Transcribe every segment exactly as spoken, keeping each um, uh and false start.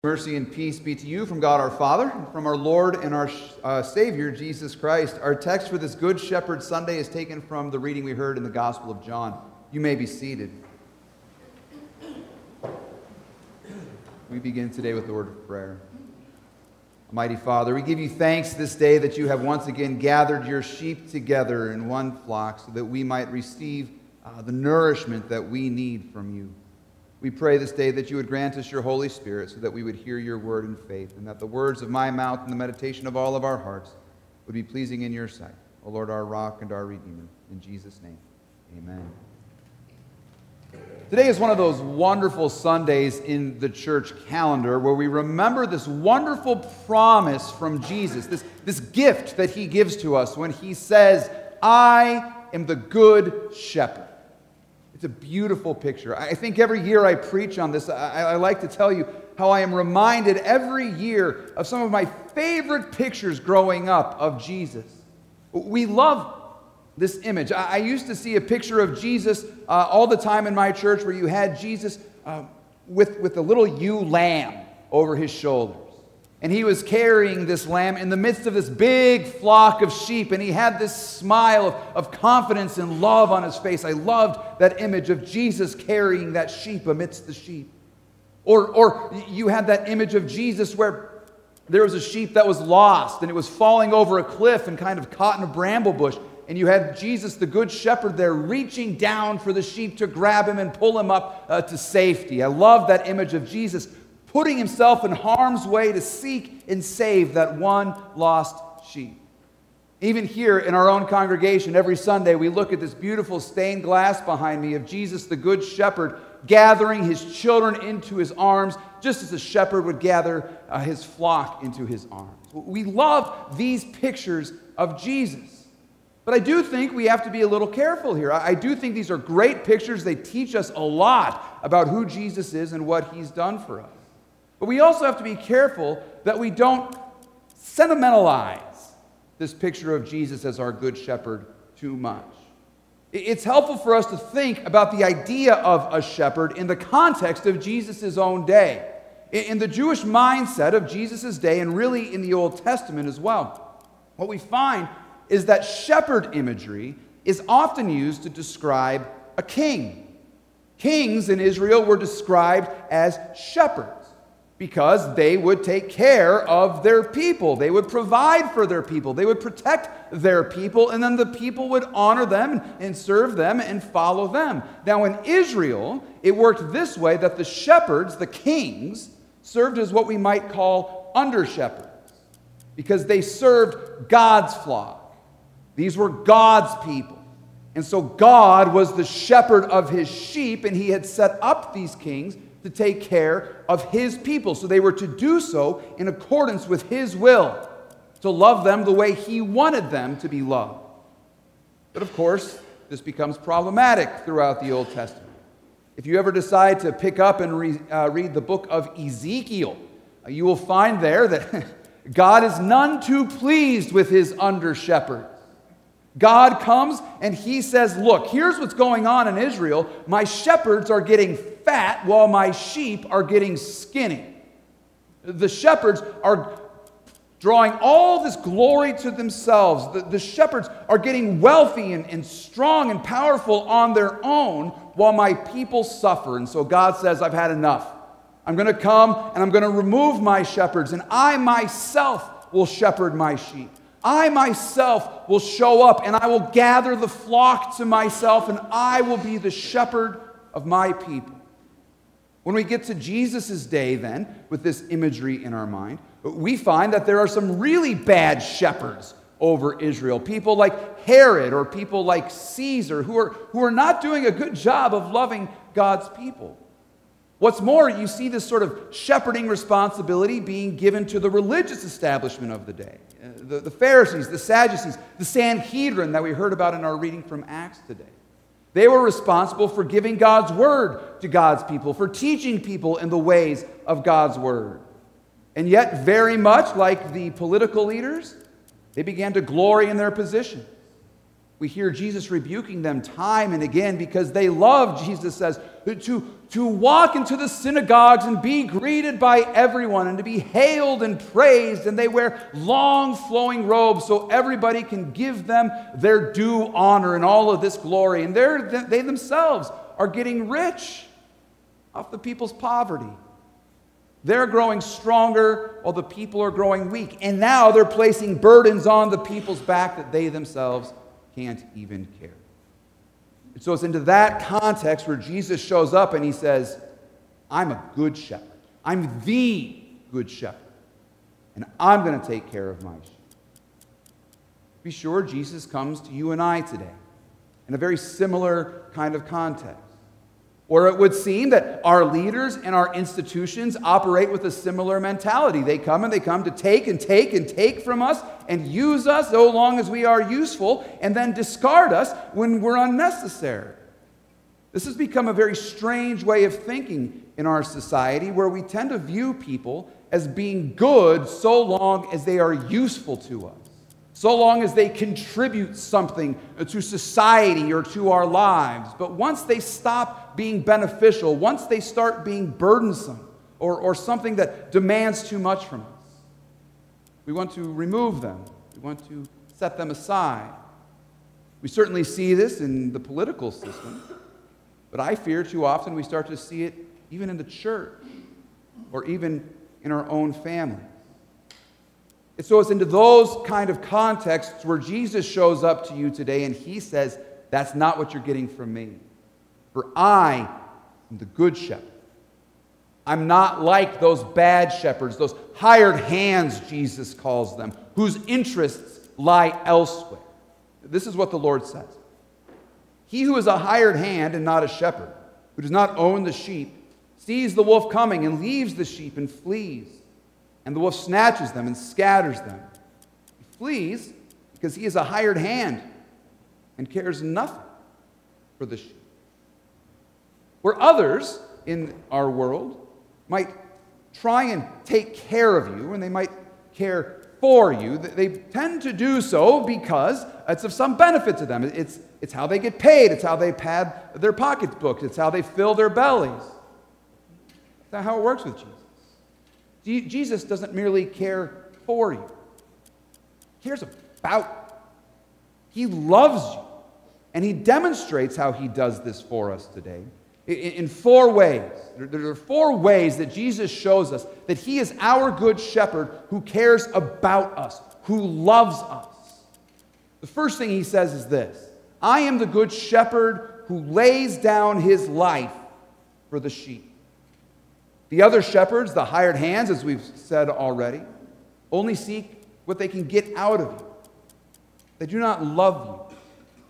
Mercy and peace be to you from God our Father, and from our Lord and our uh, Savior, Jesus Christ. Our text for this Good Shepherd Sunday is taken from the reading we heard in the Gospel of John. You may be seated. We begin today with the word of prayer. Almighty Father, we give you thanks this day that you have once again gathered your sheep together in one flock so that we might receive uh, the nourishment that we need from you. We pray this day that you would grant us your Holy Spirit so that we would hear your word in faith, and that the words of my mouth and the meditation of all of our hearts would be pleasing in your sight. O Lord, our rock and our redeemer. In Jesus' name, amen. Today is one of those wonderful Sundays in the church calendar where we remember this wonderful promise from Jesus, this, this gift that he gives to us when he says, I am the good shepherd. It's a beautiful picture. I think every year I preach on this, I, I like to tell you how I am reminded every year of some of my favorite pictures growing up of Jesus. We love this image. I, I used to see a picture of Jesus uh, all the time in my church where you had Jesus uh, with, with a little ewe lamb over his shoulders. And he was carrying this lamb in the midst of this big flock of sheep. And he had this smile of, of confidence and love on his face. I loved that image of Jesus carrying that sheep amidst the sheep. Or, or you had that image of Jesus where there was a sheep that was lost and it was falling over a cliff and kind of caught in a bramble bush. And you had Jesus, the good shepherd, there reaching down for the sheep to grab him and pull him up uh, to safety. I love that image of Jesus putting himself in harm's way to seek and save that one lost sheep. Even here in our own congregation, every Sunday we look at this beautiful stained glass behind me of Jesus, the Good Shepherd, gathering his children into his arms, just as a shepherd would gather uh, his flock into his arms. We love these pictures of Jesus. But I do think we have to be a little careful here. I do think these are great pictures. They teach us a lot about who Jesus is and what he's done for us. But we also have to be careful that we don't sentimentalize this picture of Jesus as our good shepherd too much. It's helpful for us to think about the idea of a shepherd in the context of Jesus' own day, in the Jewish mindset of Jesus' day, and really in the Old Testament as well. What we find is that shepherd imagery is often used to describe a king. Kings in Israel were described as shepherds, because they would take care of their people. They would provide for their people. They would protect their people, and then the people would honor them and serve them and follow them. Now in Israel, it worked this way, that the shepherds, the kings, served as what we might call under-shepherds, because they served God's flock. These were God's people. And so God was the shepherd of his sheep, and he had set up these kings to take care of his people. So they were to do so in accordance with his will, to love them the way he wanted them to be loved. But of course, this becomes problematic throughout the Old Testament. If you ever decide to pick up and re, uh, read the book of Ezekiel, uh, you will find there that God is none too pleased with his under-shepherds. God comes and he says, look, here's what's going on in Israel. My shepherds are getting fat while my sheep are getting skinny. The shepherds are drawing all this glory to themselves. The, the shepherds are getting wealthy and, and strong and powerful on their own while my people suffer. And so God says, I've had enough. I'm going to come and I'm going to remove my shepherds, and I myself will shepherd my sheep. I myself will show up, and I will gather the flock to myself, and I will be the shepherd of my people. When we get to Jesus' day then, with this imagery in our mind, we find that there are some really bad shepherds over Israel. People like Herod or people like Caesar who are, who are not doing a good job of loving God's people. What's more, you see this sort of shepherding responsibility being given to the religious establishment of the day. The, the Pharisees, the Sadducees, the Sanhedrin that we heard about in our reading from Acts today. They were responsible for giving God's word to God's people, for teaching people in the ways of God's word. And yet, very much like the political leaders, they began to glory in their position. We hear Jesus rebuking them time and again because they love, Jesus says, to, to walk into the synagogues and be greeted by everyone and to be hailed and praised. And they wear long flowing robes so everybody can give them their due honor and all of this glory. And they're, they themselves are getting rich off the people's poverty. They're growing stronger while the people are growing weak. And now they're placing burdens on the people's back that they themselves can't even carry. And so it's into that context where Jesus shows up and he says, I'm a good shepherd. I'm the good shepherd. And I'm going to take care of my sheep. Be sure Jesus comes to you and I today in a very similar kind of context. Or it would seem that our leaders and our institutions operate with a similar mentality. They come and they come to take and take and take from us and use us so long as we are useful and then discard us when we're unnecessary. This has become a very strange way of thinking in our society where we tend to view people as being good so long as they are useful to us, so long as they contribute something to society or to our lives. But once they stop being beneficial, once they start being burdensome or, or something that demands too much from us, we want to remove them. We want to set them aside. We certainly see this in the political system, but I fear too often we start to see it even in the church or even in our own family. And so it's into those kind of contexts where Jesus shows up to you today and he says, that's not what you're getting from me. For I am the good shepherd. I'm not like those bad shepherds, those hired hands, Jesus calls them, whose interests lie elsewhere. This is what the Lord says. He who is a hired hand and not a shepherd, who does not own the sheep, sees the wolf coming and leaves the sheep and flees. And the wolf snatches them and scatters them. He flees because he is a hired hand and cares nothing for the sheep. Where others in our world might try and take care of you, and they might care for you, they tend to do so because it's of some benefit to them. It's, it's how they get paid. It's how they pad their pocketbooks. It's how they fill their bellies. That's how it works with Jesus. Jesus doesn't merely care for you. He cares about you. He loves you. And he demonstrates how he does this for us today in four ways. There are four ways that Jesus shows us that he is our good shepherd who cares about us, who loves us. The first thing he says is this: I am the good shepherd who lays down his life for the sheep. The other shepherds, the hired hands, as we've said already, only seek what they can get out of you. They do not love you.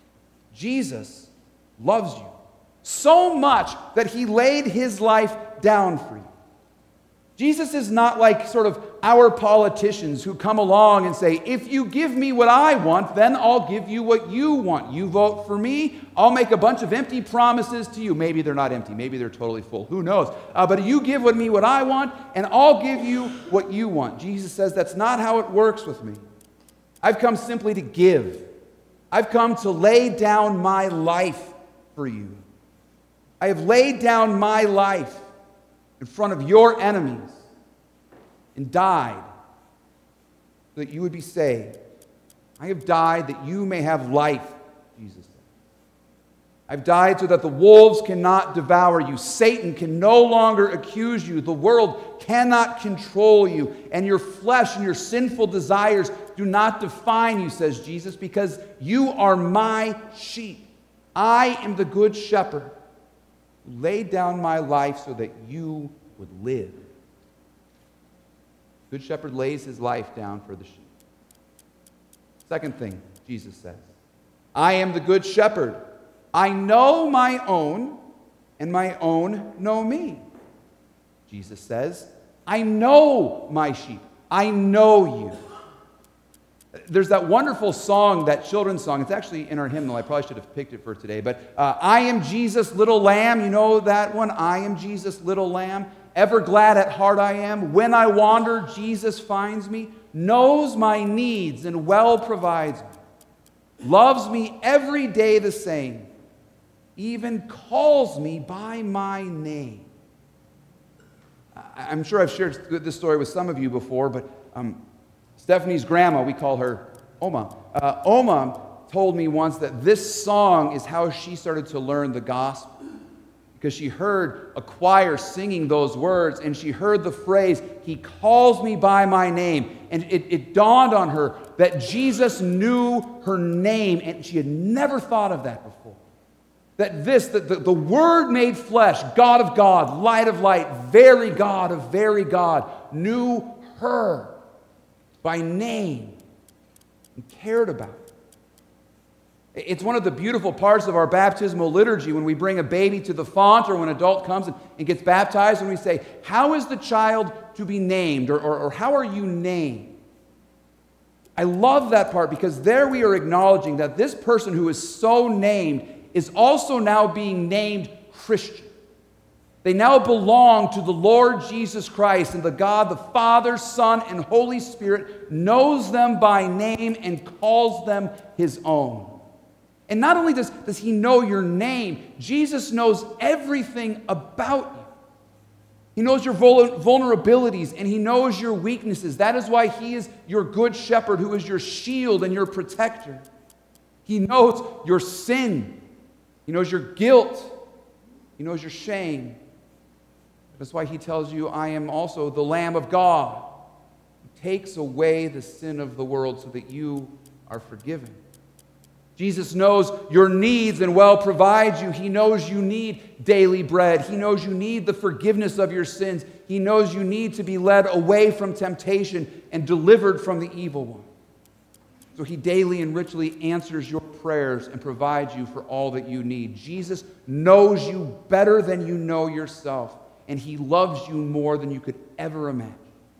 Jesus loves you so much that he laid his life down for you. Jesus is not like sort of our politicians who come along and say, if you give me what I want, then I'll give you what you want. You vote for me, I'll make a bunch of empty promises to you. Maybe they're not empty. Maybe they're totally full. Who knows? Uh, but you give me what I want, and I'll give you what you want. Jesus says that's not how it works with me. I've come simply to give. I've come to lay down my life for you. I have laid down my life in front of your enemies and died so that you would be saved. I have died that you may have life, Jesus said. I've died so that the wolves cannot devour you. Satan can no longer accuse you. The world cannot control you. And your flesh and your sinful desires do not define you, says Jesus, because you are my sheep. I am the good shepherd who laid down my life so that you would live. Good shepherd lays his life down for the sheep. Second thing Jesus says, I am the good shepherd. I know my own, and my own know me. Jesus says, I know my sheep. I know you. There's that wonderful song, that children's song. It's actually in our hymnal. I probably should have picked it for today. But uh, I am Jesus, little lamb. You know that one? I am Jesus, little lamb. Ever glad at heart I am. When I wander, Jesus finds me, knows my needs, and well provides me. loves me every day the same, even calls me by my name. I'm sure I've shared this story with some of you before, but um, Stephanie's grandma, we call her Oma. Uh, Oma told me once that this song is how she started to learn the gospel, because she heard a choir singing those words, and she heard the phrase, "He calls me by my name." And it, it dawned on her that Jesus knew her name, and she had never thought of that before. That this, the, the, the Word made flesh, God of God, light of light, very God of very God, knew her by name and cared about her. It's one of the beautiful parts of our baptismal liturgy when we bring a baby to the font or when an adult comes and, and gets baptized, and we say, "How is the child to be named?" Or, or, or "How are you named?" I love that part, because there we are acknowledging that this person who is so named is also now being named Christian. They now belong to the Lord Jesus Christ, and the God, the Father, Son, and Holy Spirit knows them by name and calls them His own. And not only does, does He know your name, Jesus knows everything about you. He knows your vulnerabilities, and He knows your weaknesses. That is why He is your good shepherd, who is your shield and your protector. He knows your sin. He knows your guilt. He knows your shame. That's why He tells you, "I am also the Lamb of God, who takes away the sin of the world so that you are forgiven." Jesus knows your needs and well provides you. He knows you need daily bread. He knows you need the forgiveness of your sins. He knows you need to be led away from temptation and delivered from the evil one. So He daily and richly answers your prayers and provides you for all that you need. Jesus knows you better than you know yourself, and He loves you more than you could ever imagine.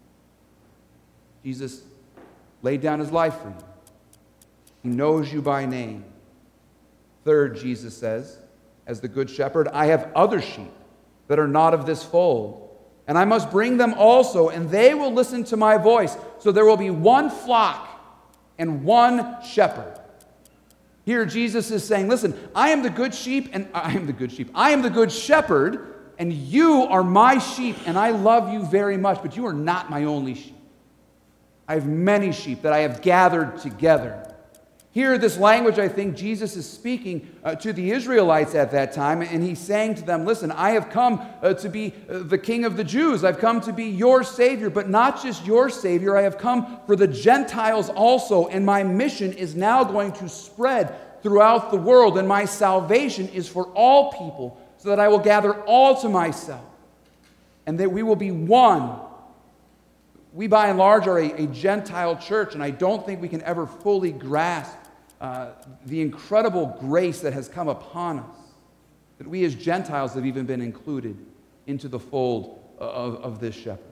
Jesus laid down His life for you. He knows you by name. Third, Jesus says, as the good shepherd, "I have other sheep that are not of this fold, and I must bring them also, and they will listen to my voice. So there will be one flock and one shepherd." Here Jesus is saying, listen, I am the good sheep, and I am the good sheep. I am the good shepherd, and you are my sheep, and I love you very much, but you are not my only sheep. I have many sheep that I have gathered together. Here, this language, I think Jesus is speaking uh, to the Israelites at that time, and He's saying to them, listen, I have come uh, to be uh, the King of the Jews. I've come to be your Savior, but not just your Savior. I have come for the Gentiles also, and my mission is now going to spread throughout the world, and my salvation is for all people, so that I will gather all to myself, and that we will be one. We, by and large, are a, a Gentile church, and I don't think we can ever fully grasp uh, the incredible grace that has come upon us, that we as Gentiles have even been included into the fold of, of this shepherd.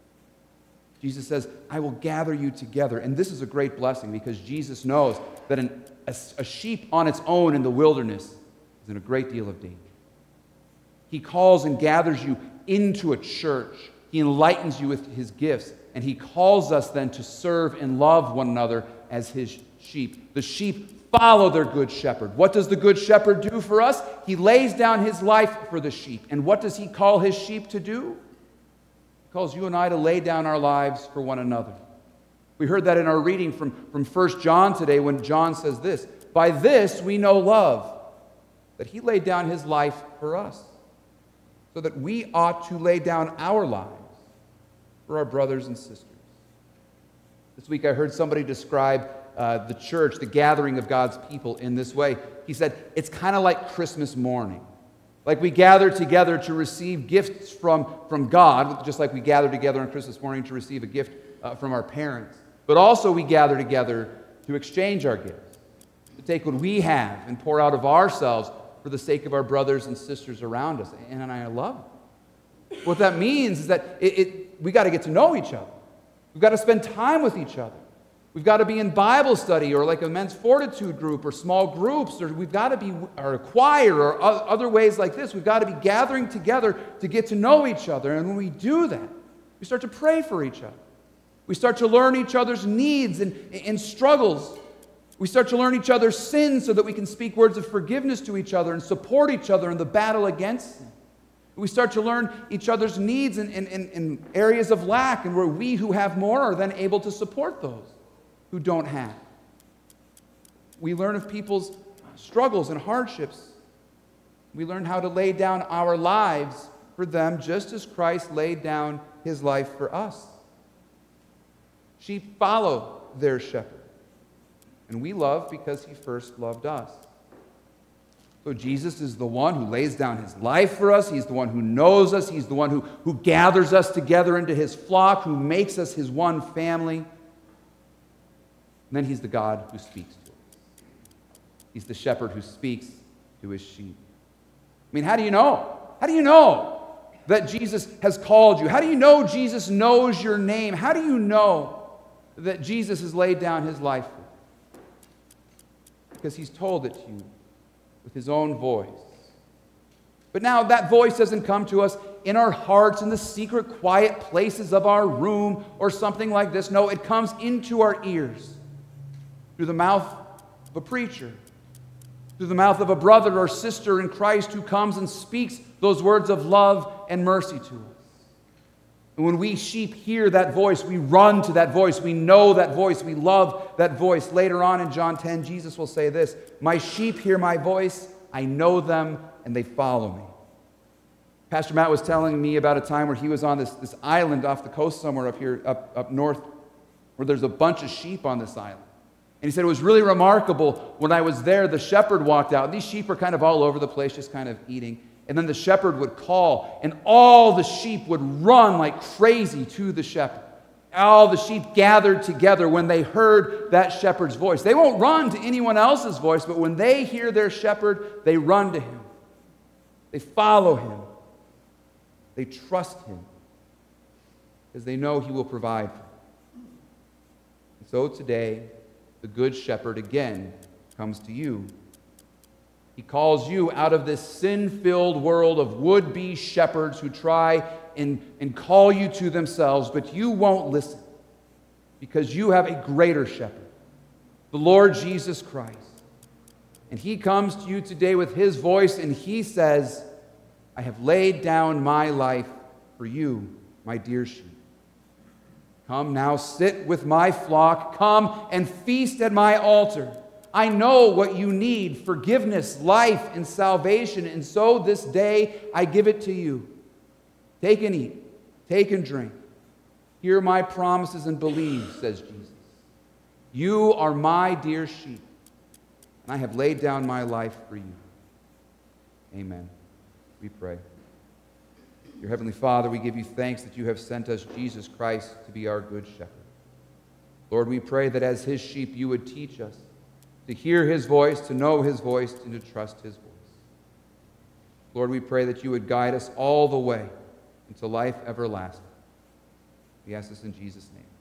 Jesus says, I will gather you together, and this is a great blessing, because Jesus knows that an, a, a sheep on its own in the wilderness is in a great deal of danger. He calls and gathers you into a church. He enlightens you with His gifts, and He calls us then to serve and love one another as His sheep. The sheep follow their good shepherd. What does the good shepherd do for us? He lays down His life for the sheep. And what does He call His sheep to do? He calls you and I to lay down our lives for one another. We heard that in our reading from, from First John today, when John says this, "By this we know love, that He laid down His life for us, so that we ought to lay down our lives for our brothers and sisters." This week I heard somebody describe uh, the church, the gathering of God's people, in this way. He said, it's kind of like Christmas morning. Like we gather together to receive gifts from, from God, just like we gather together on Christmas morning to receive a gift uh, from our parents. But also we gather together to exchange our gifts, to take what we have and pour out of ourselves for the sake of our brothers and sisters around us. And I love it. What that means is that it, it, we got to get to know each other. We've got to spend time with each other. We've got to be in Bible study or like a men's fortitude group or small groups, or we've got to be, or a choir or other ways like this. We've got to be gathering together to get to know each other. And when we do that, we start to pray for each other. We start to learn each other's needs and, and struggles. We start to learn each other's sins so that we can speak words of forgiveness to each other and support each other in the battle against sin. We start to learn each other's needs in, in, in, in areas of lack, and where we who have more are then able to support those who don't have. We learn of people's struggles and hardships. We learn how to lay down our lives for them just as Christ laid down his life for us. Sheep follow their shepherd, and we love because he first loved us. So Jesus is the one who lays down his life for us. He's the one who knows us. He's the one who, who gathers us together into his flock, who makes us his one family. And then he's the God who speaks to us. He's the shepherd who speaks to his sheep. I mean, how do you know? How do you know that Jesus has called you? How do you know Jesus knows your name? How do you know that Jesus has laid down his life for you? Because he's told it to you with his own voice. But now that voice doesn't come to us in our hearts, in the secret, quiet places of our room, or something like this. No, it comes into our ears through the mouth of a preacher, through the mouth of a brother or sister in Christ who comes and speaks those words of love and mercy to us. And when we sheep hear that voice, we run to that voice. We know that voice. We love that voice. Later on in John ten, Jesus will say this, "My sheep hear my voice. I know them, and they follow me." Pastor Matt was telling me about a time where he was on this, this island off the coast somewhere up here, up, up north, where there's a bunch of sheep on this island. And he said it was really remarkable. When I was there, the shepherd walked out. These sheep are kind of all over the place, just kind of eating. And then the shepherd would call, and all the sheep would run like crazy to the shepherd. All the sheep gathered together when they heard that shepherd's voice. They won't run to anyone else's voice, but when they hear their shepherd, they run to him. They follow him. They trust him because they know he will provide for them. And so today, the Good Shepherd again comes to you. He calls you out of this sin-filled world of would-be shepherds who try and, and call you to themselves, but you won't listen because you have a greater shepherd, the Lord Jesus Christ. And he comes to you today with his voice, and he says, "I have laid down my life for you, my dear sheep. Come now, sit with my flock. Come and feast at my altar. I know what you need, forgiveness, life, and salvation, and so this day I give it to you. Take and eat, take and drink. Hear my promises and believe," says Jesus. "You are my dear sheep, and I have laid down my life for you." Amen. We pray. Dear Heavenly Father, we give you thanks that you have sent us Jesus Christ to be our good shepherd. Lord, we pray that as his sheep you would teach us to hear his voice, to know his voice, and to trust his voice. Lord, we pray that you would guide us all the way into life everlasting. We ask this in Jesus' name.